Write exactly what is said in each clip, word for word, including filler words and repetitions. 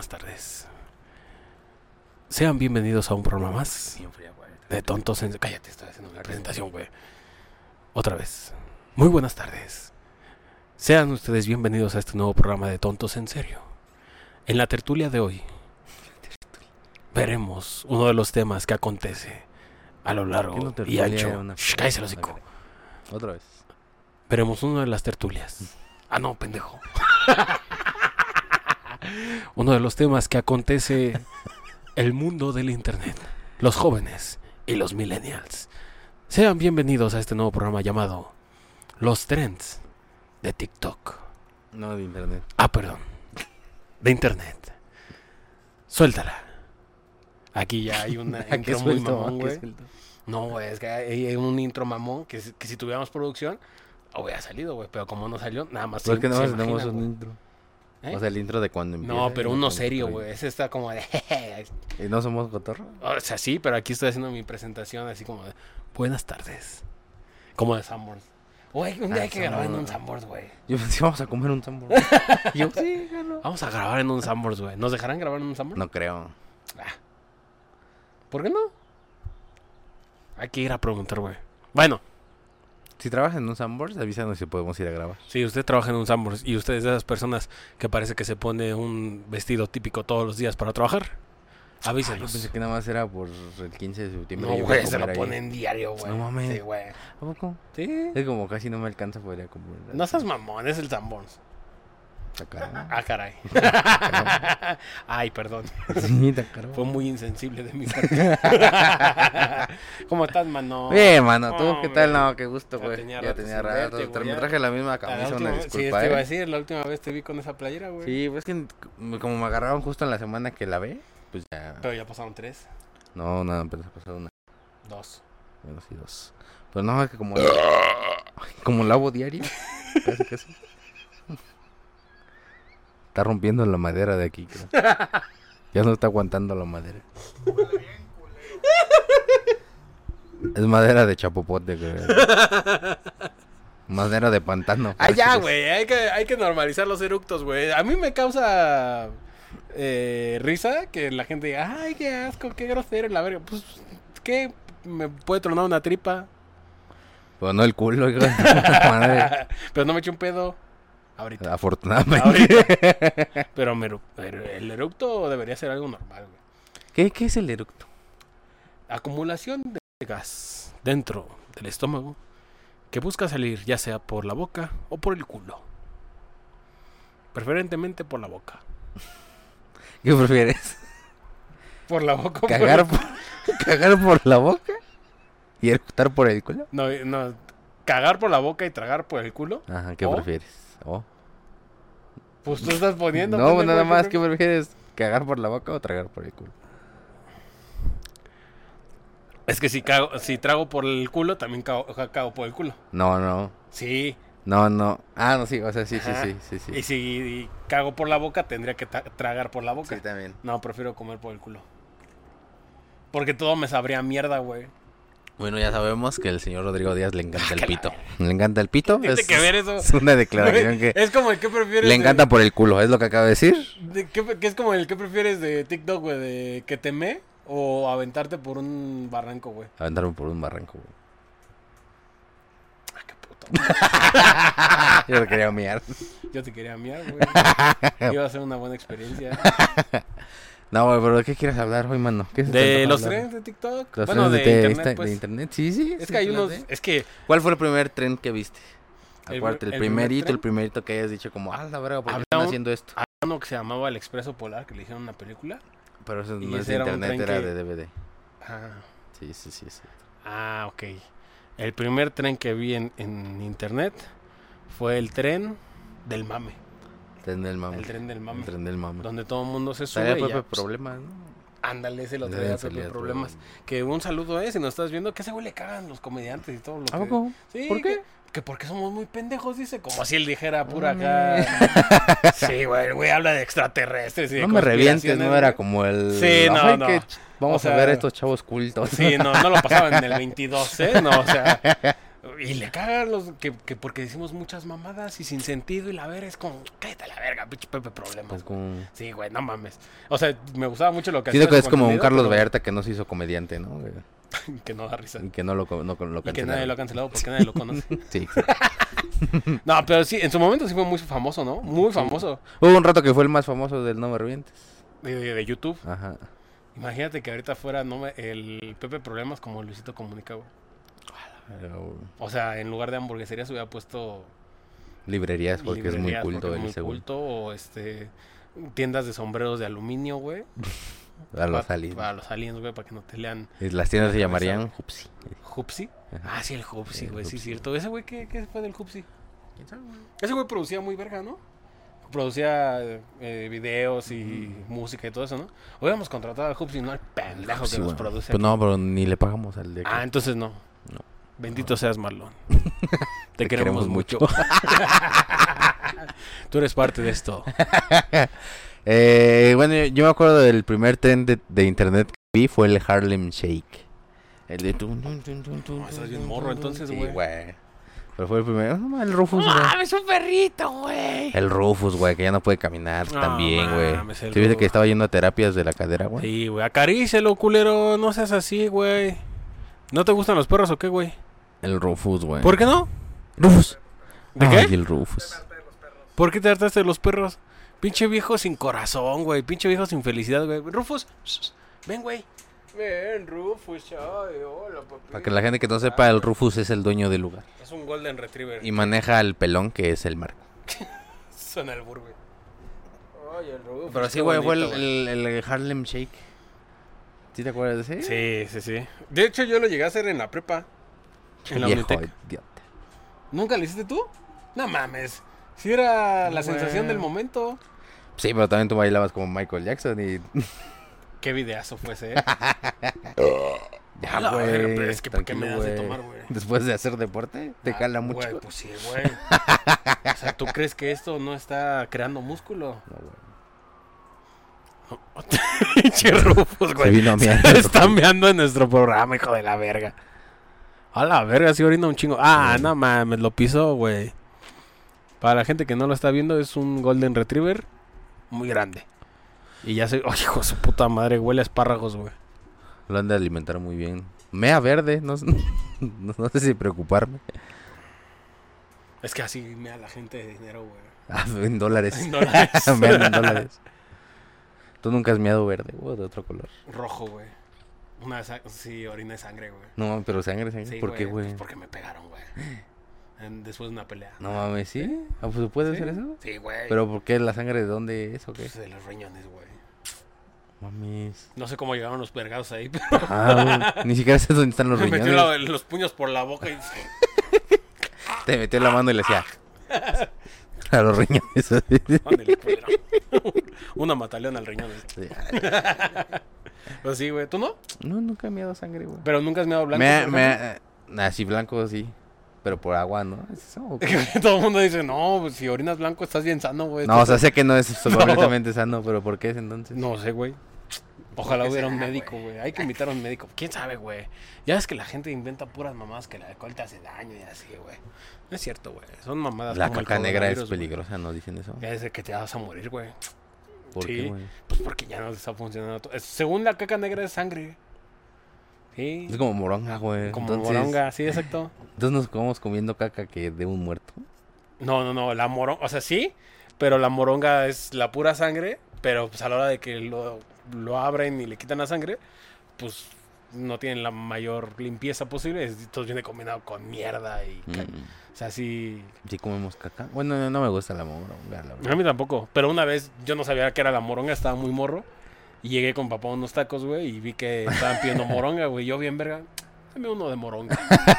buenas tardes. Sean bienvenidos a un programa más de Tontos en... Cállate, estoy haciendo una presentación, güey. Otra vez. Muy buenas tardes. Sean ustedes bienvenidos a este nuevo programa de Tontos en Serio. En la tertulia de hoy veremos uno de los temas que acontece a lo largo y ancho. Shh, cállese el hocico. Otra vez. Veremos una de las tertulias. Ah, no, pendejo. Uno de los temas que acontece el mundo del internet, los jóvenes y los millennials. Sean bienvenidos a este nuevo programa llamado Los Trends de TikTok. No, de internet. Ah, perdón. De internet. Suéltala. Aquí ya hay una intro muy mamón, güey. No, güey, es que hay un intro mamón que, que si tuviéramos producción hubiera salido, güey, pero como no salió, nada más. ¿Por qué no imagina, tenemos un güey. intro? ¿Eh? O sea, el intro de cuando empieza. No, pero uno serio, güey. Ese está como de... ¿Y no somos cotorro? O sea, sí, pero aquí estoy haciendo mi presentación así como de... Buenas tardes. Como de Sanborns. Güey, un día Ah, hay que grabar en Sanborns. un Sanborns, güey. Yo pensé, vamos a comer un Sanborns. Yo, sí, claro. Vamos a grabar en un Sanborns, güey. ¿Nos dejarán grabar en un Sanborns? No creo. Ah. ¿Por qué no? Hay que ir a preguntar, güey. Bueno, Si trabajas en un Sanborns, avísanos si podemos ir a grabar. si usted trabaja en un Sanborns y usted es de esas personas que parece que se pone un vestido típico todos los días para trabajar, Ay, yo avísenos. pensé que nada más era por el quince de septiembre. No, yo güey, iba a se lo comer ahí. ponen diario, güey. No mames. Sí, güey. ¿A poco? Sí. Es como casi no me alcanza, podría comer. No seas mamón, es el Sanborns. Está caro. Ah, caray. Ay, perdón. Sí, está caro. Fue muy insensible de mi parte. ¿Cómo estás, mano? Bien, mano, ¿tú No, qué tal? hombre. No, qué gusto, Ya güey. tenía Ya rato tenía sin rato. verte, Te- güey, me ya. traje la misma La camisa, última- una sí, disculpa, te iba a ¿eh? decir, la última vez te vi con esa playera, güey. Sí, pues es que c- como me agarraron justo en la semana que la ve, pues ya. Pero ya pasaron tres, No, nada, pero se ha pasado una. dos. Bueno, sí, dos. Pero no, es que como. Como lavo diario. Casi, casi. Está rompiendo la madera de aquí, creo. Ya no está aguantando la madera. Es madera de chapopote, creo. Madera de pantano. Ah, ya, casi, güey, hay que, hay que normalizar los eructos, güey. A mí me causa eh, risa que la gente diga, ay, qué asco, qué grosero, la verga. Pues, ¿qué? ¿Me puede tronar una tripa? Pero no el culo, hijo de tu madre. Pero no me eché un pedo. Ahorita. Afortunadamente. Ahorita. Pero me eru- pero el eructo debería ser algo normal, güey. ¿Qué, ¿Qué es el eructo? Acumulación de gas dentro del estómago que busca salir ya sea por la boca o por el culo. Preferentemente por la boca. ¿Qué prefieres? ¿Por la boca o por ¿Cagar el por, ¿Cagar por la boca? ¿Y eructar por el culo? No, no. Cagar por la boca y tragar por el culo. Ajá, ¿qué ¿O? prefieres? Oh. Pues tú estás poniendo. No, pendejo, nada ¿qué más, ¿qué prefieres? prefieres? ¿Cagar por la boca o tragar por el culo? Es que si, cago, si trago por el culo, también cago, cago por el culo. No, no. Sí. No, no. Ah, no, sí, o sea, sí, sí, Ajá. sí, sí, sí. Y si cago por la boca, tendría que ta- tragar por la boca. Sí, también. No, prefiero comer por el culo. Porque todo me sabría a mierda, güey. Bueno, ya sabemos que al señor Rodrigo Díaz le encanta el que la pito. ¿Le encanta el pito? Tiene Es, que ver eso. es una declaración que Es como el que prefieres. le encanta de- por el culo, es lo que acaba de decir. de- que, que es como el que prefieres de TikTok, güey, de que te me o aventarte por un barranco, güey. Aventarme por un barranco, güey. Ah, qué puto. Yo lo quería miar. Yo te quería miar, güey. Iba a ser una buena experiencia. No, güey, pero ¿de qué quieres hablar hoy, mano? ¿Qué se te De antoja los hablar? trends de TikTok. Los Bueno, de, trenes de, internet, esta- pues. de internet, sí, sí. Es sí, que hay te unos. late. Es que. ¿Cuál fue el primer tren que viste? El- Acuérdate, el, el primerito, primer tren. el primerito que hayas dicho como, ah, la verga, ¿por qué Había están un- haciendo esto? Había uno que se llamaba El Expreso Polar, que le hicieron una película. Pero eso y no es ese de era un internet, tren era que- de D V D. Ah, Sí, sí, sí, sí. ah ok. El primer tren que vi en, en internet fue el tren del mame. Tren del mame. El tren del mame. El tren del mame. Donde todo el mundo se sube. Traía y Pepe ya, pues, Problemas, ¿no? ándale, ese lo Ese traía salía Pepe todo. Problemas. Que un saludo es, si nos estás viendo, que ese güey le cagan los comediantes y todo lo ¿A que... poco? Sí, ¿Por qué? Que, que porque somos muy pendejos, dice. Como si él dijera pura Mame. acá. Sí, güey, el güey habla de extraterrestres y de No me revientes, conspiraciones, no era güey. como el... Sí, no, Ay, no. que ch- Vamos O sea, a ver a estos chavos cultos. Sí, no, no lo pasaban en el veintidós, ¿eh? No, o sea... Y le cagan los que, que porque decimos muchas mamadas y sin sentido y la verga es como, cállate a la verga, pinche Pepe Problemas. Pues como... Sí, güey, no mames. O sea, me gustaba mucho lo que Siento que hacía es su como un contenido, Carlos pero- Vallarta que no se hizo comediante, ¿no? que no da risa. Y que no lo, no, lo Y que nadie cancelaron. lo ha cancelado porque nadie lo conoce. Sí. No, pero sí, en su momento sí fue muy famoso, ¿no? Muy famoso. Hubo un rato que fue el más famoso del No Me Revientes. De, de- de YouTube. Ajá. Imagínate que ahorita fuera no me- el Pepe Problemas como Luisito Comunica, güey. Pero O sea, en lugar de hamburgueserías hubiera puesto librerías porque es muy librerías, culto porque es el muy seguro. culto, o este tiendas de sombreros de aluminio, güey. A los Pa- aliens. Para los aliens, güey, para que no te lean Y las tiendas se la llamarían Hupsi. Hupsi. Ajá. Ah, sí, el Hupsi, El güey, sí, Hupsi. cierto. Ese güey, ¿qué, ¿qué fue del Hupsi? Ese güey producía muy verga, ¿no? Producía eh, videos y música y todo eso, ¿no? Hubiéramos contratado al Hupsi, no al pendejo Sí, que nos bueno. produce. Pues aquí. no, pero ni le pagamos al de aquí. Ah, entonces no. No. Bendito seas, Marlon. Te, Te queremos, queremos mucho. mucho. Tú eres parte de esto. Eh, bueno, yo, yo me acuerdo del primer trend de, de internet que vi fue el Harlem Shake. El de... tun, tun, tun, tun, tun, No, estás tun, bien tun, morro, tun, entonces, sí, güey. güey. Pero fue el primero. No, el Rufus, güey. ¡Ah, es un perrito, güey! El Rufus, güey, que ya no puede caminar No también, güey. mames, el ¿Te viste Rufus. que estaba yendo a terapias de la cadera, güey? Sí, güey, acarícialo, culero. No seas así, güey. ¿No te gustan los perros o qué, güey? El Rufus, güey. ¿Por qué no? Rufus. ¿De Ay, qué? el Rufus. ¿Por qué te hartaste de los perros? Pinche viejo sin corazón, güey. Pinche viejo sin felicidad, güey. Rufus, ven, güey. Ven, Rufus. Ay, hola, papi. Para que la gente que no sepa, el Rufus es el dueño del lugar. Es un Golden Retriever. Y maneja al pelón, que es el Marco. Suena el burro, güey. Ay, el Rufus. Pero sí, qué güey, fue el, bonito, güey. el, el Harlem Shake. ¿Sí te acuerdas de ese? Sí, sí, sí. De hecho, yo lo llegué a hacer en la prepa. En la Viejo Unitec. idiota. ¿Nunca lo hiciste tú? No mames. Si era la No, sensación güey. del momento. Sí, pero también tú bailabas como Michael Jackson y... Qué videazo fue ese, ¿eh? Ya, A la güey, verga, pero es que ¿por qué me das tranquilo, de güey. tomar, güey? Después de hacer deporte, te Ah, jala mucho. Güey, pues sí, güey. O sea, ¿tú crees que esto no está creando músculo? No, güey. Pinche Rufus, güey. Se vino a miar. Se está meando en nuestro programa, hijo de la verga. A la verga, sí orina un chingo. Ah, no mames, lo pisó, güey. Para la gente que no lo está viendo, es un Golden Retriever muy grande. Y ya se... ¡Oh, hijo de su puta madre! Huele a espárragos, güey. Lo han de alimentar muy bien. Mea verde, no, no, no sé si preocuparme. Es que así mea la gente de dinero, güey. Ah, en dólares. En dólares. Mean en dólares. Tú nunca has meado verde, o de otro color. Rojo, güey. Una de sa- sí, orina de sangre, güey. No, pero sangre, sangre. Sí, ¿Por qué, güey? Pues porque me pegaron, güey. En- Después de una pelea. No mames, ¿sí? Ah, pues puede ¿Sí? hacer eso. Sí, güey. Pero ¿por qué la sangre de dónde es o qué? Pues de los riñones, güey. Mames. No sé cómo llegaron los vergados ahí, pero Ah, güey, ni siquiera sé dónde están los me metió riñones. la- los puños por la boca y... Te metió la mano y le decía a los riñones. Ándale, culero. Una mataleón al riñón. Sí. Pues sí, güey. ¿Tú no? No, nunca he meado sangre, güey. Pero nunca has meado blanco. Me, por me, ejemplo? eh, así blanco, sí. Pero por agua, ¿no? ¿Es eso o qué? Todo el mundo dice, no, pues, si orinas blanco estás bien sano, güey. No, o sea, Estás- sé que no es completamente sano, pero ¿por qué es entonces? No sé, güey. Ojalá hubiera un sea, médico, güey. Hay que invitar a un médico. ¿Quién sabe, güey? Ya ves que la gente inventa puras mamadas que el alcohol te hace daño y así, güey. No es cierto, güey. Son mamadas La como el caca negra es coronavirus, güey. peligrosa, ¿no dicen eso? Ya es de que te vas a morir, güey. ¿Por Sí. qué, güey? Pues porque ya no te está funcionando. to- es- Según la caca negra es sangre. Sí. Es como moronga, güey. Como entonces, moronga, sí, exacto. Entonces nos vamos comiendo caca que de un muerto. No, no, no, la moronga, o sea, sí, pero la moronga es la pura sangre, pero pues a la hora de que lo, lo abren y le quitan la sangre, pues no tienen la mayor limpieza posible, es- entonces viene combinado con mierda y... ca- Mm, O sea, sí... sí comemos caca. Bueno, no, no me gusta la moronga, la A verdad. mí tampoco, pero una vez yo no sabía que era la moronga, estaba muy morro, y llegué con papá a unos tacos, güey, y vi que estaban pidiendo moronga, güey, yo bien verga, dame uno de moronga.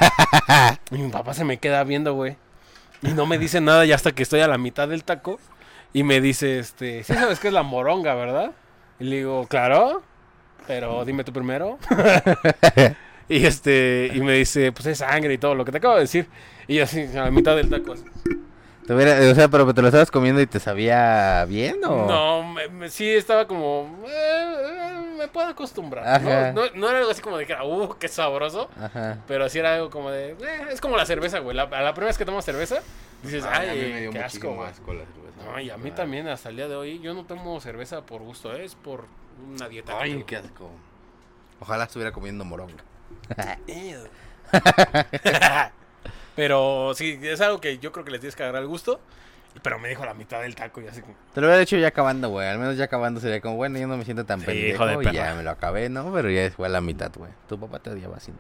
Y mi papá se me queda viendo, güey. Y no me dice nada ya hasta que estoy a la mitad del taco. Y me dice, este, sí sabes qué es la moronga, ¿verdad? Y le digo, claro, pero dime tú primero. Y este, y me dice, pues es sangre y todo lo que te acabo de decir. Y yo así, a la mitad del taco. así. Te hubiera- o sea, pero te lo estabas comiendo y te sabía bien o... No, me- me- sí estaba como, eh, eh, me puedo acostumbrar. Ajá. ¿no? No, no era algo así como de que, uh, qué sabroso. Ajá. Pero sí era algo como de, eh, es como la cerveza, güey. La, a la primera vez que tomas cerveza, dices, Ay, ay, a mí me dio qué asco, muchísimo güey. asco la cerveza. No, y a mí Ah. también, hasta el día de hoy, yo no tomo cerveza por gusto, ¿eh? Es por una dieta. que Ay, tengo. qué asco. Ojalá estuviera comiendo moronga. Ew. Pero sí, es algo que yo creo que les tienes que agarrar el gusto. Pero me dijo la mitad del taco y así como... Te lo hubiera hecho ya acabando, güey. Al menos ya acabando sería como, bueno, yo no me siento tan Sí, pendejo hijo de y perra. ya me lo acabé, ¿no? Pero ya fue a la mitad, güey. Tu papá te odiaba sin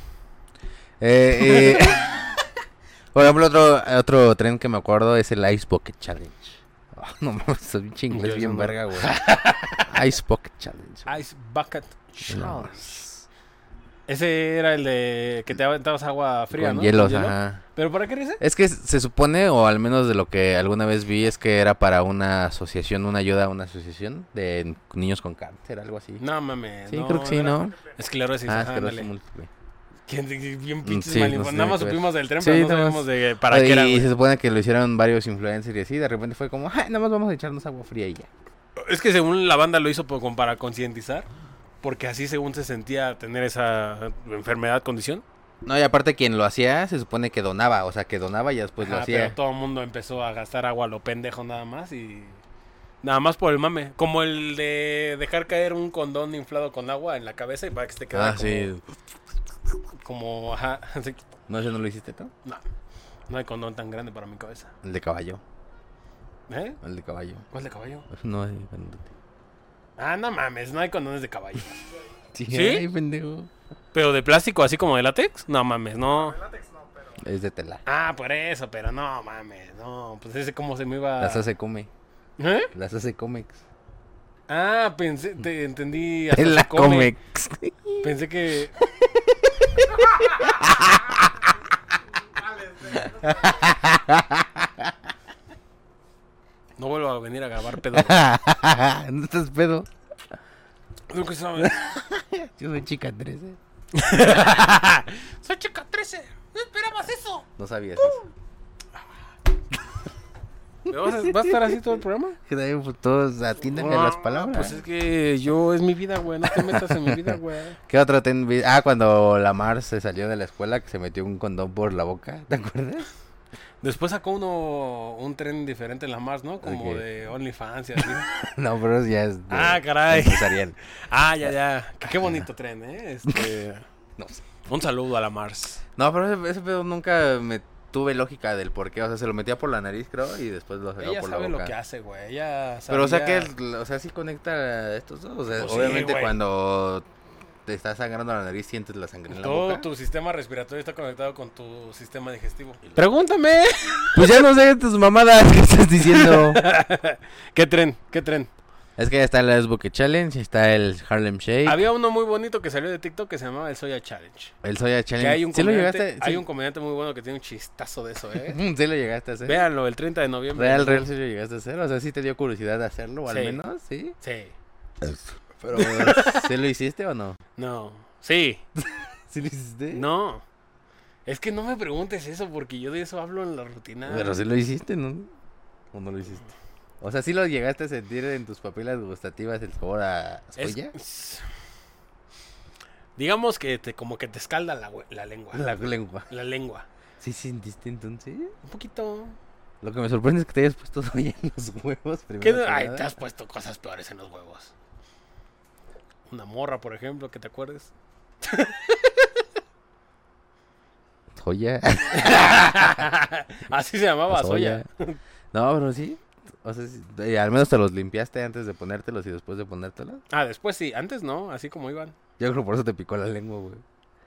eh, eh, Por ejemplo, otro, otro tren que me acuerdo es el Ice Bucket Challenge. Oh, no mames, soy un chingo, Yo es bien no. verga, güey. Ice Bucket Challenge. Ice Bucket No. Challenge. Ese era el de que te aventabas agua fría, Con ¿no? hielos, ¿Con hielo? ajá. ¿Pero para qué dice? Es que se supone, o al menos de lo que alguna vez vi, es que era para una asociación, una ayuda a una asociación de niños con cáncer, algo así. No mames. Sí, no, creo que sí, era ¿no? Esclerosis, Ah, ajá, esclerosis ándale. múltiple. ¿Quién- Bien Mm, pinches sí, mal no info- sé Nada más qué ver. supimos del tren, Sí, pero no nada más. sabíamos de para qué y, era, y güey. se supone que lo hicieron varios influencers y así, de repente fue como, ay, nada más vamos a echarnos agua fría y ya. Es que según la banda lo hizo por- como para concientizar, porque así según se sentía tener esa enfermedad, condición. No, y aparte quien lo hacía se supone que donaba, o sea, que donaba y después lo Ajá, hacía. pero todo el mundo empezó a gastar agua a lo pendejo nada más y... Nada más por el mame. Como el de dejar caer un condón inflado con agua en la cabeza y para que se te quedara Ah, como... sí. Como, ajá, así. No, ¿eso no lo hiciste tú? No, no hay condón tan grande para mi cabeza. El de caballo, ¿Eh? el de caballo. ¿Cuál de caballo? No, es grandote. Ah, no mames, no hay condones de caballo. Sí, ¿Sí? ay, pendejo. ¿Pero de plástico así como de látex? No mames, no. Es de tela. Ah, por eso, pero no mames, no. Pues ese cómo se me iba... Las hace come, ¿Eh? las hace cómics. Ah, pensé, te entendí. hasta Tela se come. cómics. Pensé que... No vuelvo a venir a grabar pedo. ¿No estás pedo? Nunca sabes. Yo soy chica trece. Soy chica trece. No esperabas eso. No sabías eso. ¿Me vas, a, ¿Vas a estar así todo el programa? Que también pues, todos atienden a las Ah, palabras. Pues es que yo es mi vida, güey. No te metas en mi vida, güey. ¿Qué otro ten vi- Ah, cuando la Mar se salió de la escuela que se metió un condón por la boca, ¿te acuerdas? Después sacó uno un tren diferente en la Mars, ¿no? Como Ok. de OnlyFans y así. No, pero eso ya es de- Ah, caray. empresarial. Ah, ya, ya. Qué, qué bonito tren, ¿eh? Este... No sé. Un saludo a la Mars. No, pero ese, ese pedo nunca me tuve lógica del por qué. O sea, se lo metía por la nariz, creo, y después lo sacaba Ella por la sabe boca. lo que hace, güey. Ella sabe. Pero, o sea, que, o sea, sí conecta a estos dos. O sea, Pues sí, obviamente güey. cuando te estás sangrando la nariz, sientes la sangre en la Todo boca. tu sistema respiratorio está conectado con tu sistema digestivo. Pregúntame. Pues ya no sé tus mamadas que estás diciendo. ¿Qué tren? ¿Ququé tren? Es que ya está el Ice Bucket Challenge, está el Harlem Shake, Había uno muy bonito que salió de TikTok que se llamaba el Soya Challenge. el Soya Que Challenge. hay un ¿Sí lo comediante, llegaste? hay Sí. un comediante muy bueno que tiene un chistazo de eso, ¿eh? ¿Sí lo llegaste a hacer? Véanlo, el treinta de noviembre. Real, real, sí lo llegaste a hacer. O sea, sí te dio curiosidad de hacerlo, o al Sí. menos, ¿sí? Sí. Pero, ¿sí lo hiciste o no? No. Sí. ¿Sí lo hiciste? No. Es que no me preguntes eso porque yo de eso hablo en la rutina. Pero sí lo hiciste, ¿no? ¿O no lo hiciste? O sea, ¿sí lo llegaste a sentir en tus papilas gustativas el sabor a Es- soya? es- Digamos que te, como que te escalda la, hue- la lengua. La lengua. La lengua. ¿Sí sentiste entonces? Un poquito. Lo que me sorprende es que te hayas puesto soya en los huevos ¿Qué primero. no- que Ay, nada. te has puesto cosas peores en los huevos. Una morra, por ejemplo, que te acuerdes. Soya. Así se llamaba, soya. No, pero sí. O sea, sí, eh, al menos te los limpiaste antes de ponértelos y después de ponértelos. Ah, después sí, antes no, así como iban. Yo creo que por eso te picó la lengua, güey.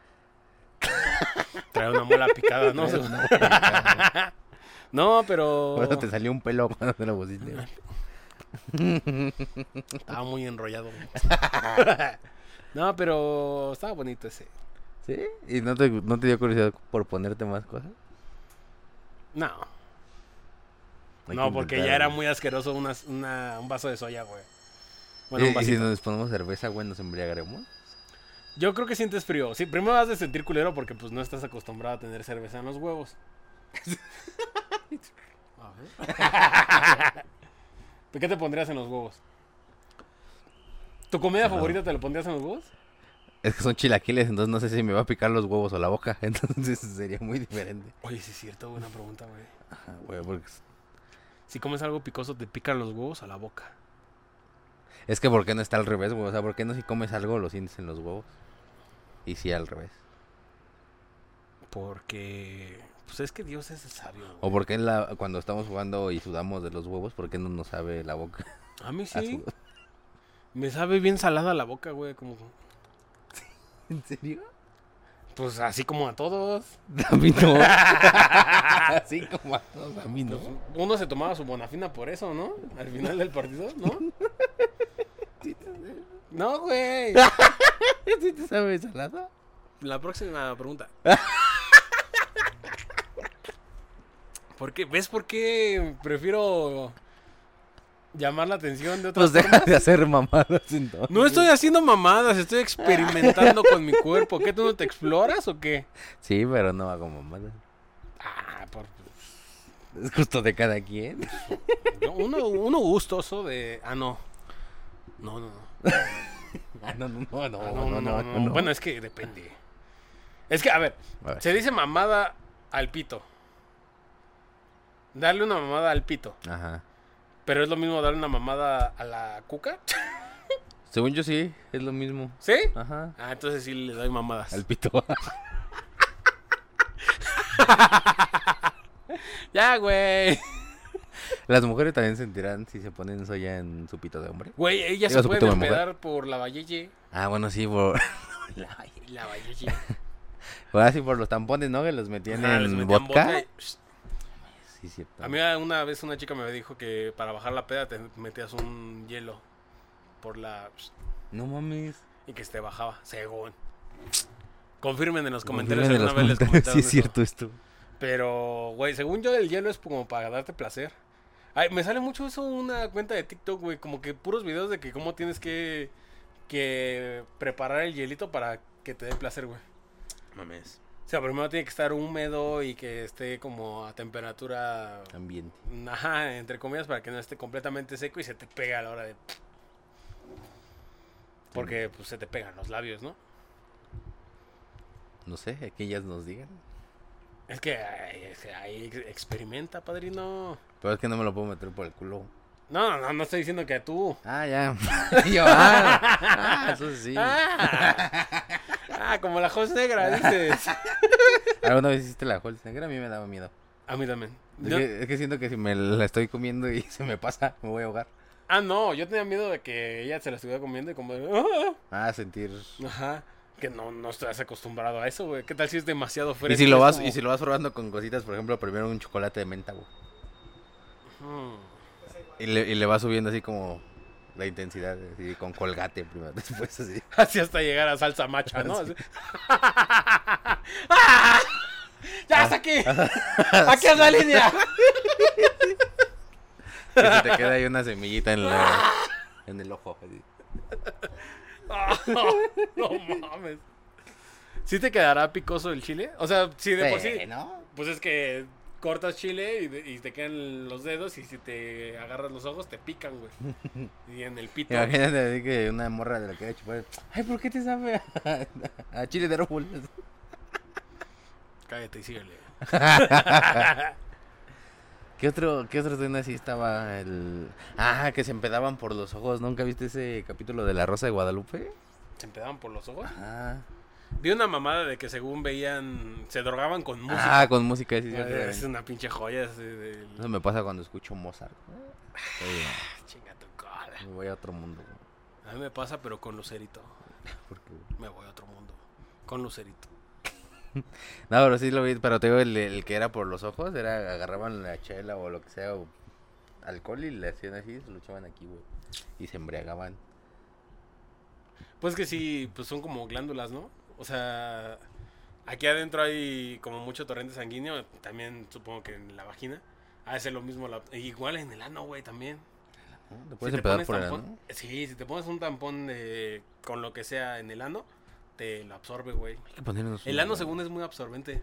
Trae una muela picada, ¿no? Traes una boca picada, No, güey. pero Por eso te salió un pelo cuando te lo pusiste. güey. estaba muy enrollado. No, pero estaba bonito ese. ¿Sí? ¿Y no te, no te dio curiosidad por ponerte más cosas? No, Hay no, que porque intentar, ya era güey. muy asqueroso una, una- un vaso de soya, güey. Bueno, ¿Y, un y si vasito. nos ponemos cerveza, güey, nos embriagaremos? Yo creo que sientes frío. Sí, primero has de sentir culero porque pues no estás acostumbrado a tener cerveza en los huevos. A ver. ¿Qué te pondrías en los huevos? ¿Tu comida favorita te lo pondrías en los huevos? Es que son chilaquiles, entonces no sé si me va a picar los huevos o la boca. Entonces sería muy diferente. Oye, sí es cierto, buena pregunta, güey. Ajá, güey, porque... Si comes algo picoso, ¿te pican los huevos o la boca? Es que ¿por qué no está al revés, güey? O sea, ¿por qué no si comes algo lo sientes en los huevos? Y sí al revés. Porque... Pues es que Dios es sabio, güey. O porque la, cuando estamos jugando y sudamos de los huevos, ¿por qué no nos sabe la boca? A mí A sí. su- Me sabe bien salada la boca, güey. Como... ¿En serio? Pues así como a todos. A mí no. Así como a todos, a mí no. Pues, uno se tomaba su bonafina por eso, ¿no? Al final del partido, ¿no? No, güey. ¿Sí te sabe salada? La próxima pregunta. ¿Por qué? ¿Ves por qué prefiero llamar la atención de otras Pues deja formas? de hacer mamadas entonces. No estoy haciendo mamadas, estoy experimentando con mi cuerpo. ¿Qué, tú no te exploras o qué? Sí, pero no hago mamadas. Ah, por... Es justo de cada quien. no, uno, uno gustoso de... Ah, no. No, no, no. Ah, no, no, no, no, Ah, no, no, no, no. Bueno, es que depende. Es que, a ver, A ver. se dice mamada al pito. Darle una mamada al pito. Ajá. Pero es lo mismo darle una mamada a la cuca. Según yo sí, es lo mismo. ¿Sí? Ajá. Ah, entonces sí le doy mamadas. Al pito. Ya, güey. Las mujeres también sentirán si se ponen soya en su pito de hombre. Güey, ellas Digo, se su pueden pito de mujer. empedar por la valleye. Ah, bueno, sí, por... La valleye. Ahora sí, por los tampones, ¿no? Que los metían Ajá, les en metían vodka. vodka y- Sí, cierto. A mí una vez una chica me dijo que para bajar la peda te metías un hielo por la... No mames. Y que te bajaba, según. Confirmen en los comentarios Confirmen en alguna los vez les comentarios comentaron si es eso. cierto esto. Pero, güey, según yo el hielo es como para darte placer. Ay, me sale mucho eso una cuenta de TikTok, güey, como que puros videos de que cómo tienes que, que preparar el hielito para que te dé placer, güey. Mames. O sea, primero tiene que estar húmedo y que esté como a temperatura, Ambiente. ajá, entre comillas, para que no esté completamente seco y se te pega a la hora de... Porque, pues, se te pegan los labios, ¿no? No sé, que ellas nos digan. Es que ay, es que ahí experimenta, padrino. Pero es que no me lo puedo meter por el culo. No, no, no estoy diciendo que tú. Ah, ya. Y yo, ah, ah, eso sí. Ah, ah, como la Jos negra, dices. ¿Alguna vez hiciste la Holz negra? A mí me daba miedo. A mí también. Es, Yo- que, es que siento que si me la estoy comiendo y se me pasa, me voy a ahogar. Ah, no, yo tenía miedo de que ella se la estuviera comiendo y como de... Ah, sentir... "Ah". Ajá. Que no, no estás acostumbrado a eso, güey. ¿Qué tal si es demasiado Y fresco? si, lo Es vas, como- y si lo vas probando con cositas, por ejemplo, primero un chocolate de menta, güey. Mm. Y le, y le vas subiendo así como la intensidad, así con colgate primero, después así. Así hasta llegar a salsa macha, ¿no? Así. ¡Ah! ¡Ya hasta aquí! ¡Aquí es la línea! Que se te queda ahí una semillita en, la, en el ojo. Así. Ah, no mames. ¿Sí te quedará picoso el chile? O sea, si de por sí... ¿no? Pues es que cortas chile y, de- y te quedan los dedos y si te agarras los ojos te pican, güey. Y en el pito. Imagínate así que una morra de la que era chupar. Ay, ¿por qué te sabe a, a chile de árbol? Cállate y síguele. ¿Qué otro, qué otro tema así estaba? El... Ah, que se empedaban por los ojos. ¿Nunca viste ese capítulo de La Rosa de Guadalupe? ¿Se empedaban por los ojos? Ah, Vi una mamada de que según veían, se drogaban con música. ah con música, sí, sí, Ah, sí. es una pinche joya. ese del- Eso me pasa cuando escucho Mozart. Oye, Chinga tu cola. me voy a otro mundo. A mí me pasa, pero con Lucerito. Porque... Me voy a otro mundo. Con Lucerito. No, pero sí lo vi, pero te digo, el, el que era por los ojos, era agarraban la chela o lo que sea, o alcohol y le hacían así, se lo echaban aquí, güey. Y se embriagaban. Pues que sí, pues son como glándulas, ¿no? O sea, aquí adentro hay como mucho torrente sanguíneo, también supongo que en la vagina. Ah, es lo mismo, la- igual en el ano, güey, también. ¿No? ¿Te Si puedes te empedar pones por el tampón- ano? Sí, si te pones un tampón de, con lo que sea en el ano, te lo absorbe, güey. Hay que ponernos El uno, ano güey. según es muy absorbente.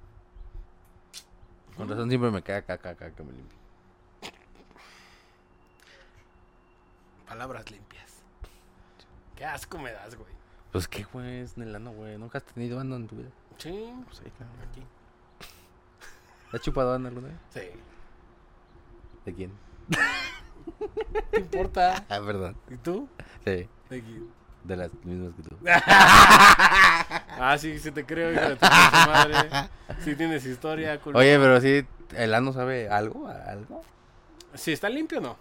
Con razón siempre me queda caca, caca que me limpio. Palabras limpias. Qué asco me das, güey. Pues qué, güey, es en el ano, güey. ¿Nunca has tenido ano en tu vida? Sí, pues ahí, aquí. ¿Has chupado ano alguna vez? Sí. ¿De quién? ¿Qué importa? Ah, perdón. ¿Y tú? Sí, ¿De quién? de las mismas que tú. Ah, sí, sí te creo, hijo de tu puta madre. Sí tienes historia, culo. Oye, pero sí, ¿el ano sabe algo? ¿A algo? ¿Sí está limpio o no?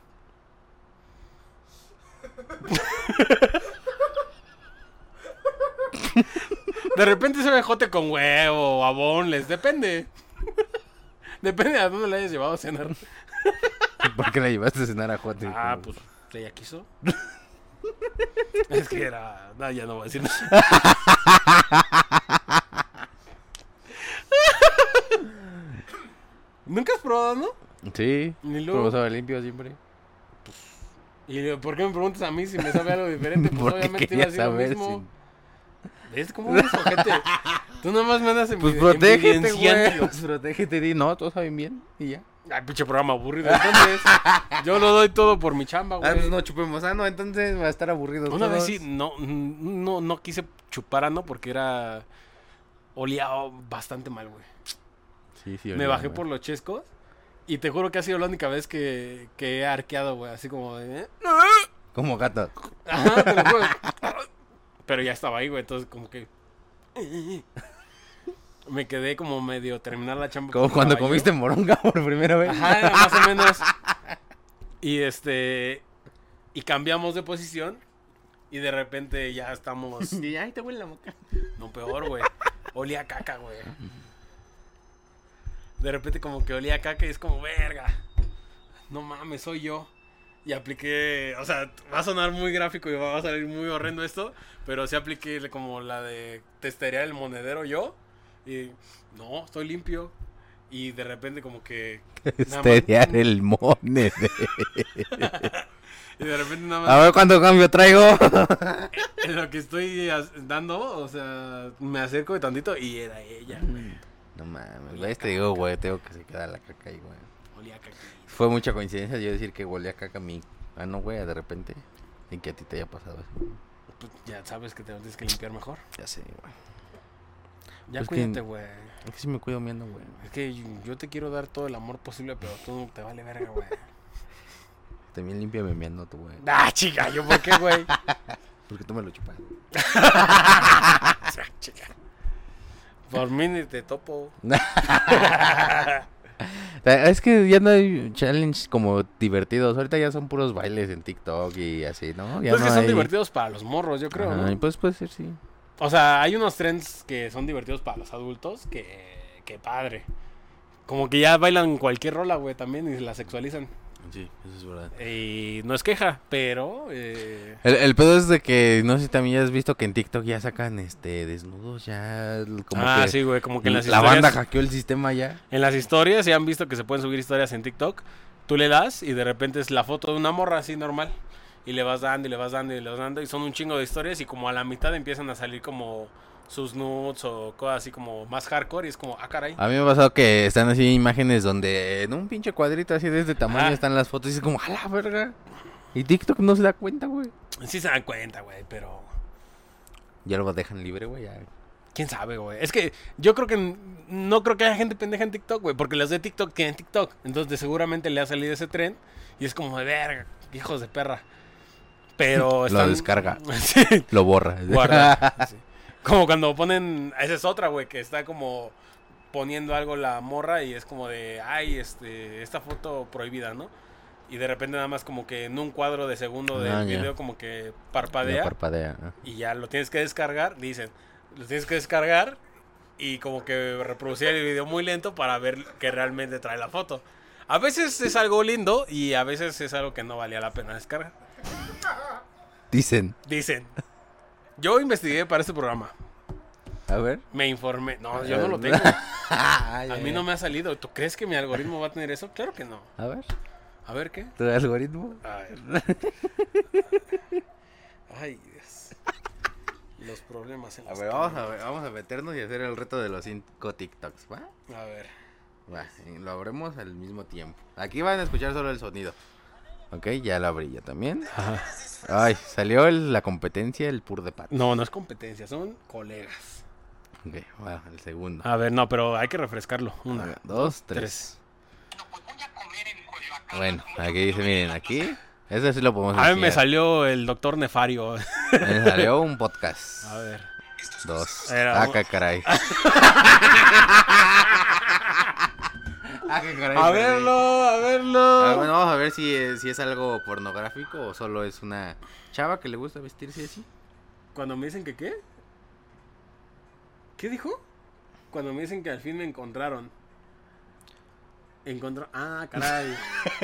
De repente se ve jote con huevo o abonles, depende. Depende a dónde le hayas llevado a cenar. ¿Por qué la llevaste a cenar a Jote? Ah, pues, ¿ella quiso? Es que era... No, ya no voy a decir nada. ¿Nunca has probado, no? Sí, Ni luego. pero sabe limpio siempre. ¿Y por qué me preguntas a mí si me sabe algo diferente? Pues Porque obviamente iba a quería decir lo saber mismo. ¿Ves cómo eres, ojete? Tú nomás me andas en Pues protégete, güey. Pues protégete, di, no, todos saben bien y ya. Ay, pinche programa aburrido. Entonces, yo lo doy todo por mi chamba, güey. Ah, pues no chupemos ano, entonces va a estar aburrido. Una vez todos. sí, no, no, no quise chupar ano porque era... Olía bastante mal, güey. Sí, sí. Me olía, bajé güey. por los chescos y te juro que ha sido la única vez que, que he arqueado, güey. Así como de... ¿eh? Como gato. Ajá, te lo juro. Pero ya estaba ahí, güey, entonces como que... Me quedé como medio terminar la chamba. Como con cuando caballo. comiste moronga por primera vez. Ajá, era más o menos. Y este... Y cambiamos de posición y de repente ya estamos... Y ay, te huele la boca. No, peor, güey. Olía a caca, güey. De repente como que olía a caca y es como, verga. No mames, soy yo. Y apliqué, o sea, va a sonar muy gráfico y va a salir muy horrendo esto, pero sí apliqué como la de testerear el monedero yo. Y no, estoy limpio. Y de repente como que... Esterear más... el monedero. Y de repente nada más... A ver cuánto cambio traigo. En lo que estoy dando, o sea, me acerco de tantito y era ella, güey. No mames, güey, te digo, güey, tengo que se queda la caca ahí, güey. Olía a caca. Fue mucha coincidencia yo decir que olía a caca a mí. Ah, no, güey, de repente. Y que a ti te haya pasado eso. Pues ya sabes que te tienes que limpiar mejor. Ya sé, güey. Ya Pues cuídate, que- güey. Es que sí me cuido miendo, güey. Es que yo, yo te quiero dar todo el amor posible, pero tú te vale verga, güey. También límpiame miendo tú, güey. Ah, chica, ¿yo por qué, güey? Porque tú me lo chupas. Chica. Por mí ni te topo. Es que ya no hay challenges como divertidos. Ahorita ya son puros bailes en TikTok y así, ¿no? Ya Pues no que son hay... divertidos para los morros, yo creo, Ajá, y ¿no? pues puede ser, sí. O sea, hay unos trends que son divertidos para los adultos que, que padre. Como que ya bailan cualquier rola, güey, también y la sexualizan. Sí, eso es verdad. Y no es queja, pero... Eh... El, el pedo es de que, no sé si también ya has visto que en TikTok ya sacan este desnudos, ya como ah, que sí, güey, como que en las la historias... banda hackeó el sistema ya. En las historias, ya han visto que se pueden subir historias en TikTok. Tú le das y de repente es la foto de una morra así normal. Y le vas dando y le vas dando y le vas dando. Y son un chingo de historias y como a la mitad empiezan a salir como sus nudes o cosas así como más hardcore. Y es como, ah, caray. A mí me ha pasado que están así imágenes donde en un pinche cuadrito así de este tamaño Ajá. están las fotos y es como, a la verga. Y TikTok no se da cuenta, güey. Sí se dan cuenta, güey, pero... Ya lo dejan libre, güey. Ya. ¿Quién sabe, güey? Es que yo creo que n- no creo que haya gente pendeja en TikTok, güey. Porque las de TikTok tienen TikTok. Entonces de seguramente le ha salido ese tren. Y es como de verga, hijos de perra. Pero Lo están... descarga. Sí. Lo borra. Guarda. Sí. Como cuando ponen, esa es otra, güey, que está como poniendo algo la morra y es como de, ay, este, esta foto prohibida, ¿no? Y de repente nada más como que en un cuadro de segundo del Ah, ya. video como que Ya parpadea parpadea. ¿no? y ya lo tienes que descargar, dicen, lo tienes que descargar y como que reproducir el video muy lento para ver que realmente trae la foto. A veces es algo lindo y a veces es algo que no valía la pena descargar. Dicen. Dicen. Yo investigué para este programa. A ver. Me informé. No, yo no lo tengo. Ay, A ay, mí no ay. me ha salido. ¿Tú crees que mi algoritmo va a tener eso? Claro que no. A ver. A ver qué. ¿Tu algoritmo? A ver. Ay, Dios. Los problemas en A las ver, vamos a, cámaras. ver, vamos a meternos y hacer el reto de los cinco TikToks, ¿va? A ver. Va, y lo abrimos al mismo tiempo. Aquí van a escuchar solo el sonido. Ok, ya lo abrí yo también. Ajá. Ay, salió el- la competencia, el pur de pato. No, no es competencia, son colegas. Ok, bueno, el segundo. A ver, no, pero hay que refrescarlo. Una, A ver, dos, tres. Bueno, aquí dice, miren, aquí. Ese sí lo podemos A mí me enseñar. salió el doctor Nefario. Me salió un podcast. A ver. Dos. Era Ah, un- qué caray. Ah, qué caray. A perdí. verlo, a verlo. Ah, bueno, vamos a ver si es, si es algo pornográfico o solo es una chava que le gusta vestirse así. Cuando me dicen que qué. ¿Qué dijo? Cuando me dicen que al fin me encontraron. Encontró. Ah, caray.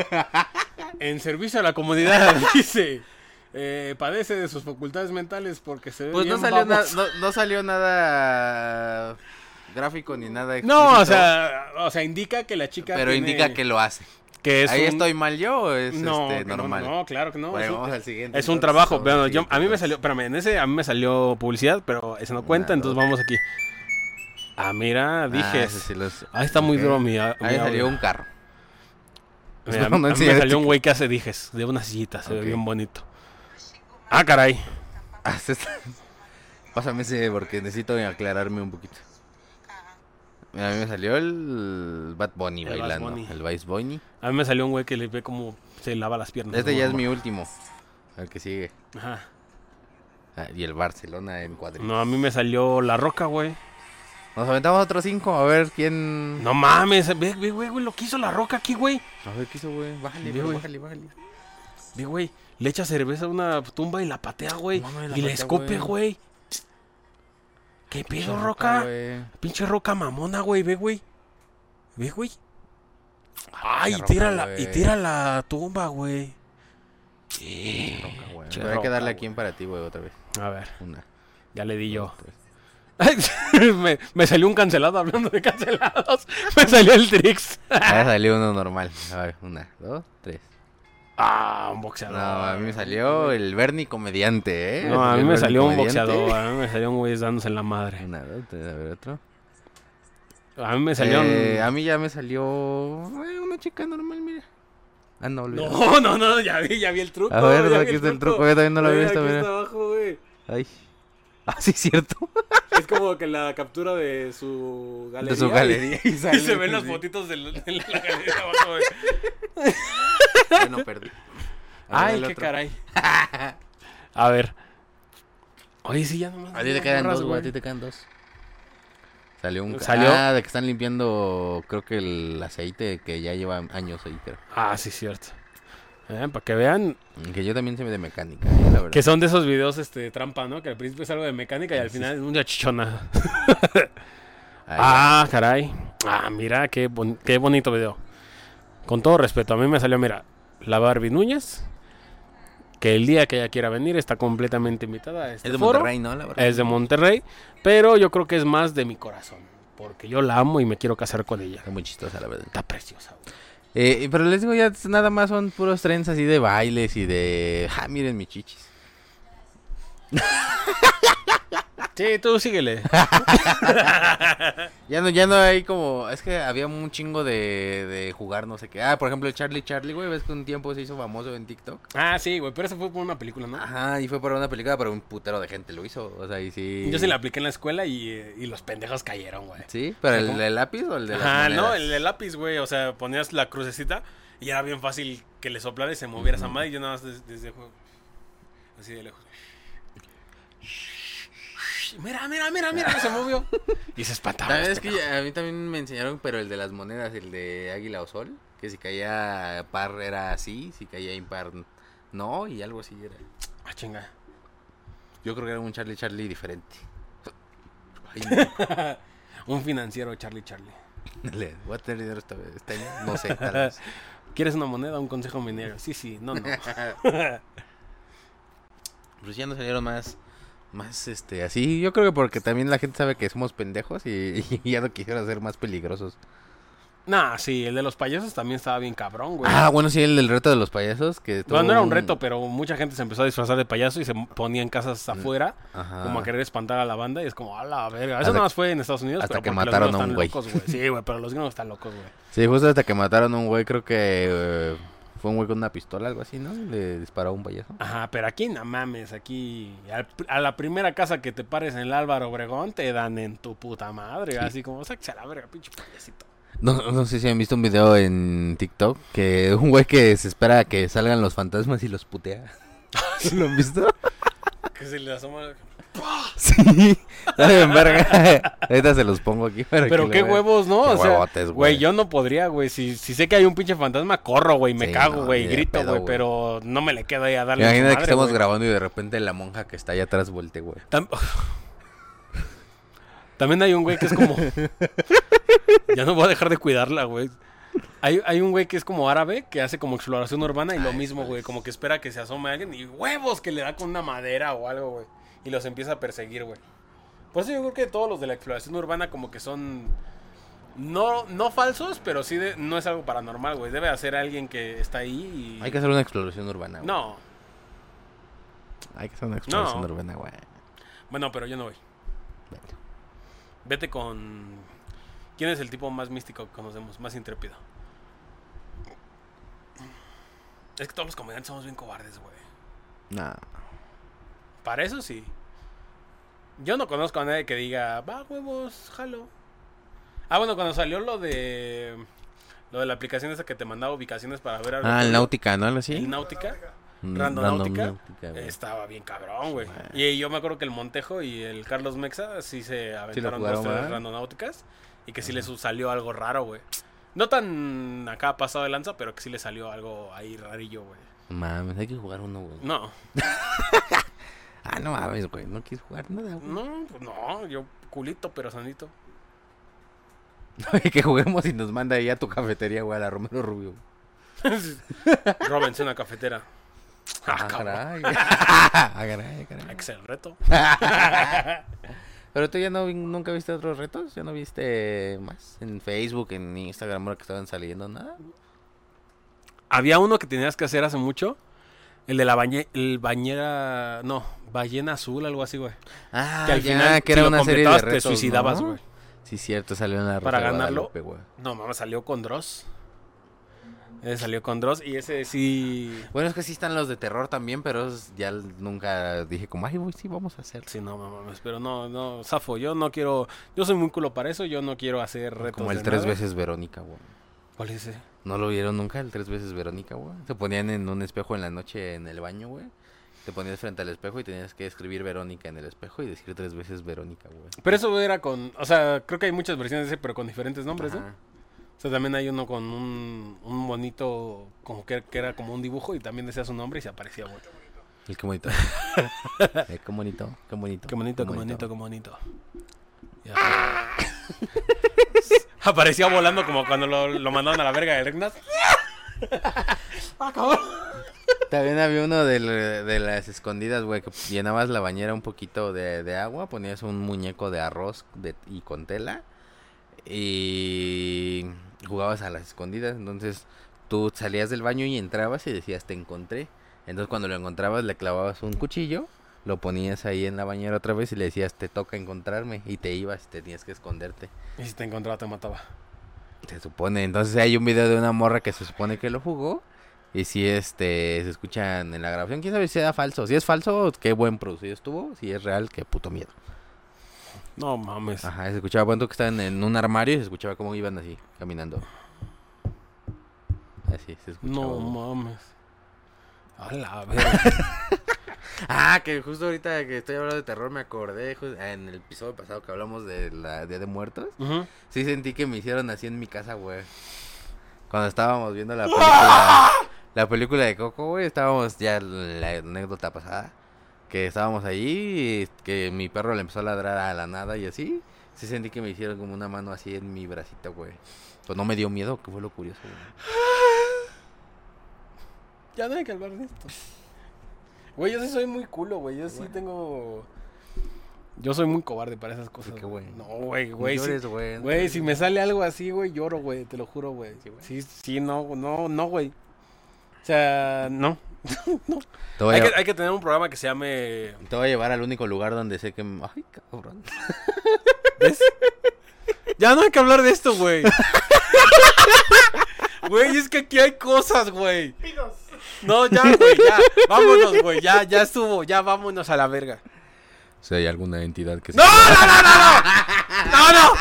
En servicio a la comunidad, dice. Eh, padece de sus facultades mentales porque se ve Pues no bien salió, na- baboso. no, no salió nada gráfico ni nada No, o explícito, sea, o sea, indica que la chica pero tiene- indica que lo hace. que es ¿Ahí un- estoy mal yo o es no, este, que no, normal? No, claro que no. Bueno, es un, vamos al siguiente. es un entonces, trabajo. vamos Bueno, al yo, siguiente, a mí me entonces. salió, espérame, en ese a mí me salió publicidad, pero ese no cuenta, Una, entonces dos. vamos aquí. Ah, mira, dije. Ah, ese sí los- Ahí está muy ok. duro mi, mi Ahí audio. salió un carro. Mira, a No, mí- no a mí me enseñaste salió un que- güey que hace dijes de una sillita, se ve Ok. bien bonito. Ah, caray. Ah, se está- Pásame ese porque necesito aclararme un poquito. Mira, a mí me salió el Bad Bunny El Bad bailando. Bunny. El Vice Bunny. A mí me salió un güey que le ve como se lava las piernas. Este ¿no? ya es mi último. El que sigue. Ajá. Ah, y el Barcelona en cuadritos. No, a mí me salió La Roca, güey. Nos aventamos otros cinco. A ver quién. No mames, ve, ve, güey, güey, lo que hizo La Roca aquí, güey. A ver qué hizo, güey. Bájale, Ve, pero güey. bájale, bájale. Ve, güey, le echa cerveza a una tumba y la patea, güey. No mames, la Y le patea, escupe, güey. güey. ¿Qué pedo, Pinche Roca? güey. Pinche Roca mamona, güey, ve, güey. Ve, güey. Ay, y Roca, tira la, y güey. tira la tumba, güey. Roca, güey. Che, Pero hay que Roca, darle güey. aquí en para ti, güey, otra vez. A ver, Una. ya le di yo. dos, tres. me, me salió un cancelado hablando de cancelados. Me salió el Trix. Ah, salió uno normal. A ver, una, dos, tres. Ah, un No, boxeador. a mí me salió el Bernie comediante, ¿eh? No, a mí El me Bernie salió un comediante. boxeador. A mí me salió un güey dándose en la madre. Una, dos, tres, a ver otro. A mí me salió Eh, un... A mí ya me salió eh, una chica normal, mira. Ah, no, olvídalo. No, no, no, ya vi, ya vi el truco. A ver, ya aquí vi está el truco, yo también no lo había Ve, visto, aquí mira. está abajo, güey. Ay. Ah, sí, cierto. Es como que la captura de su galería. De su galería. Y, sale, y se ven las sí. fotitos de la, de la galería abajo, güey. Bueno, perdí. A ver, Ay, el qué otro. caray. A ver. Oye, sí, ya nomás. A ti te quedan dos, güey, a ti te quedan dos. Salió un... ¿Salió? Ah, de que están limpiando, creo que el aceite que ya lleva años ahí, creo. Ah, sí, cierto. Eh, para que vean Que yo también sé de mecánica, eh, la verdad. que son de esos videos este, de trampa, ¿no? Que al principio es algo de mecánica y al Sí, final es una chichona. Ahí Ah, caray. Ah, mira, qué, bon- qué bonito video. Con todo respeto, a mí me salió, mira, la Barbie Núñez, que el día que ella quiera venir está completamente invitada a este Es de foro. Monterrey, ¿no? La verdad. Es de Monterrey, pero yo creo que es más de mi corazón, porque yo la amo y me quiero casar con ella. Está muy chistosa, la verdad. Está preciosa. güey. Eh, pero les digo, ya nada más son puros trends así de bailes y de... Ah, miren mis chichis. Sí, tú síguele. Ya no, ya no hay como... Es que había un chingo de, de jugar no sé qué. Ah, por ejemplo, el Charlie Charlie, güey. ¿Ves que un tiempo se hizo famoso en TikTok? Ah, sí, güey, pero eso fue por una película, ¿no? Ajá, y fue para una película, pero un putero de gente lo hizo. O sea, y sí... Yo sí la apliqué en la escuela y, eh, y los pendejos cayeron, güey. ¿Sí? ¿Pero el ¿Cómo? del lápiz o el de las Ajá, no, monedas? el de lápiz, güey. O sea, ponías la crucecita y era bien fácil que le soplara y se moviera esa Ujú. madre. Y yo nada más des- desde, juego. Así de lejos. Mira, mira, mira, mira, se movió. Y se espantaba. También es este que pendejo. a mí también me enseñaron, pero el de las monedas, el de águila o sol, que si caía par era así, si caía impar no, y algo así era. Ah, chinga. Yo creo que era un Charlie Charlie diferente. Ay, no. Un financiero, Charlie Charlie. Le- voy a tener dinero esta vez, este año, no sé, tal vez. ¿Quieres una moneda o un consejo minero? Sí, sí, no, no. Pues ya nos salieron más, más este, así. Yo creo que porque también la gente sabe que somos pendejos y, y ya no quisiera ser más peligrosos. Nah, sí, el de los payasos también estaba bien cabrón, güey. Ah, bueno, sí, el del reto de los payasos. Que Bueno, no era un tuvo reto, pero mucha gente se empezó a disfrazar de payaso y se ponía en casas afuera, Ajá. como a querer espantar a la banda. Y es como, a la verga. Eso Hasta- nada más fue en Estados Unidos, hasta pero que porque los mataron gringos a un están güey. locos, güey. Sí, güey, pero los gringos están locos, güey. Sí, justo hasta que mataron a un güey, creo que... eh, Fue un güey con una pistola, algo así, ¿no? Le disparó a un payaso. Ajá, pero aquí no mames, aquí al- a la primera casa que te pares en el Álvaro Obregón te dan en tu puta madre, Sí. así como, sáquese a la verga, pinche payasito. No, no sé si han visto un video en TikTok que un güey que se espera a que salgan los fantasmas y los putea. ¿Lo han visto? Que se le asoma... Sí. Dale, en verga. Ahorita se los pongo aquí para Pero que qué lo vean. huevos, ¿no? Qué O sea, huevotes, güey. güey, yo no podría, güey. Si, si sé que hay un pinche fantasma, corro, güey. Me Sí, cago, no, güey. ni de grito, pedo, güey. güey. Pero no me le quedo ahí a darle a su Imagínate que madre, estamos güey. grabando y de repente la monja que está allá atrás volte, güey. Tam- También hay un güey que es como... Ya no voy a dejar de cuidarla, güey. Hay, hay un güey que es como árabe, que hace como exploración urbana y lo Ay, mismo, güey. pues. Como que espera que se asome alguien y huevos que le da con una madera o algo, güey. Y los empieza a perseguir, güey. Por eso yo creo que todos los de la exploración urbana como que son... No, no falsos, pero sí de- no es algo paranormal, güey. Debe hacer alguien que está ahí y... Hay que hacer una exploración urbana, güey. No. Hay que hacer una exploración No. urbana, güey. Bueno, pero yo no voy. Vete con... ¿Quién es el tipo más místico que conocemos? Más intrépido. Es que todos los comediantes somos bien cobardes, güey. Nah. Para eso sí. Yo no conozco a nadie que diga, va, huevos, jalo. Ah, bueno, cuando salió lo de... Lo de la aplicación esa que te mandaba ubicaciones para ver... Ah, el Náutica, ¿no? Algo así. El Náutica. Mm, Randonáutica. Randonáutica, güey. Estaba bien cabrón, güey. Bueno. Y yo me acuerdo que el Montejo y el Carlos Mexa sí se aventaron dos, jugaron, tres ¿verdad? randonáuticas. Y que sí les salió algo raro, güey. No tan acá pasado de lanza, pero que sí le salió algo ahí rarillo, güey. Mames, hay que jugar uno, güey. No, Ah, no mames, güey. No quieres jugar nada, güey. no, pues no, yo culito, pero sanito. Que juguemos y nos manda ahí a tu cafetería, güey, a la Romero Rubio. Róbense una cafetera. Ah, Ah, cabrón. caray. Ah, caray, Hay caray. que ser el reto. Pero tú ya no vi- nunca viste otros retos, ya no viste más en Facebook, en Instagram, ahora que estaban saliendo nada. Había uno que tenías que hacer hace mucho. El de la bañe el bañera... No, ballena azul, algo así, güey. Ah, Que al ya, final, que si era lo una serie de completabas, retos, te suicidabas, ¿no? güey. Sí, cierto, salió en la Para Rosa de ganarlo. Guadalupe, güey. No, mamá, salió con Dross. Ese salió con Dross y ese sí... Bueno, es que sí están los de terror también, pero es- ya nunca dije como, ay, güey, sí, vamos a hacer. Sí, no, mames, pero no, no, zafo, yo no quiero... Yo soy muy culo para eso, yo no quiero hacer retos Como el de tres nada. veces Verónica, güey. ¿Cuál es ese? ¿No lo vieron nunca el tres veces Verónica, güey? Se ponían en un espejo en la noche en el baño, güey. Te ponías frente al espejo y tenías que escribir Verónica en el espejo y decir tres veces Verónica, güey. Pero eso era con... O sea, creo que hay muchas versiones de ese, pero con diferentes nombres, ¿no? Ajá. O sea, también hay uno con un, un monito como que, que era como un dibujo y también decía su nombre y se aparecía, güey. El qué bonito. Eh, qué bonito, qué bonito. Qué bonito, qué bonito, qué bonito. Ya. Aparecía volando como cuando lo, lo mandaron a la verga de Regnas. También había uno de, la- de las escondidas, güey, que llenabas la bañera un poquito de, de agua, ponías un muñeco de arroz de, y con tela y jugabas a las escondidas. Entonces tú salías del baño y entrabas y decías, te encontré. Entonces cuando lo encontrabas le clavabas un cuchillo, lo ponías ahí en la bañera otra vez y le decías, te toca encontrarme. Y te ibas, tenías que esconderte. Y si te encontraba te mataba. Se supone. Entonces hay un video de una morra que se supone que lo jugó. Y si este se escuchan en la grabación, quién sabe si era falso. Si es falso, qué buen producido estuvo. Si es real, qué puto miedo. No mames. Ajá, se escuchaba cuando que estaban en un armario y se escuchaba cómo iban así, caminando. Así, se escuchaba. No mames. A la verga. Ah, que justo ahorita que estoy hablando de terror me acordé ju- en el episodio pasado que hablamos de la Día de Muertos. Ujú. Sí sentí que me hicieron así en mi casa, güey. Cuando estábamos viendo la película, la película de Coco, güey, estábamos ya la anécdota pasada, que estábamos ahí, y que mi perro le empezó a ladrar a la nada y así. Sí sentí que me hicieron como una mano así en mi bracito, güey. Pues no me dio miedo, que fue lo curioso, güey. Ya no hay que hablar de esto. Güey, yo sí soy muy culo, güey. Yo sí Bueno. tengo... Yo soy muy cobarde para esas cosas. qué, güey? No, güey, No güey. sí- llores, güey. no Güey, llores, si me sale algo así, güey, lloro, güey. Te lo juro, güey. Sí, güey. Sí, sí, no, no, no, güey. O sea, no. no. Te voy, Hay a, que, hay que tener un programa que se llame... te voy a llevar al único lugar donde sé que... m- Ay, cabrón. ¿Ves? Ya no hay que hablar de esto, güey. Güey, es que aquí hay cosas, güey. No, ya, güey, ya. Vámonos, güey. Ya, ya estuvo. Ya vámonos a la verga. Si hay alguna entidad que... ¡No, se... no, no, no, no! ¡No, no!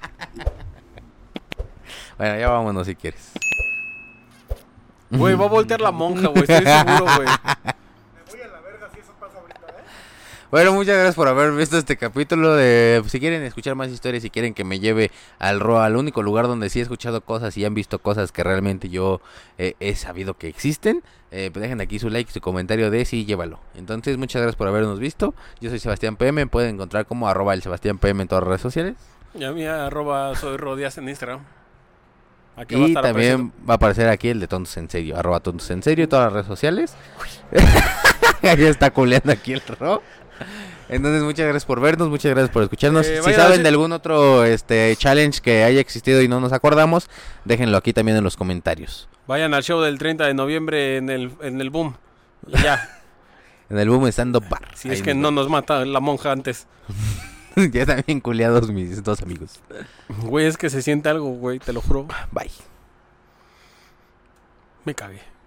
Bueno, ya vámonos si quieres. Güey, va a voltear la monja, güey. Estoy seguro, güey. Me voy a la verga si eso pasa ahorita, ¿eh? Bueno, muchas gracias por haber visto este capítulo de... pues, si quieren escuchar más historias, si quieren que me lleve al R O A, al único lugar donde sí he escuchado cosas y han visto cosas que realmente yo eh, he sabido que existen, eh, pues dejen aquí su like y su comentario de sí, llévalo. Entonces, muchas gracias por habernos visto. Yo soy Sebastián P M, me pueden encontrar como arroba el Sebastián P M en todas las redes sociales. Y a mí, arroba soy Rodíaz en Instagram. Aquí va a Y estar también apareciendo. va a aparecer aquí el de Tontos en Serio, arroba Tontos en Serio en todas las redes sociales. Ahí está culeando aquí el R O A. Entonces, muchas gracias por vernos, muchas gracias por escucharnos. Eh, si vayan saben a- de algún otro este challenge que haya existido y no nos acordamos, déjenlo aquí también en los comentarios. Vayan al show del treinta de noviembre en el, en el Boom. Y ya. En el Boom Stand Up Bar. Si Ahí es que nos no nos mata la monja antes. vemos. Ya están bien culeados mis dos amigos. Güey, es que se siente algo, güey, te lo juro. Bye. Me cagué.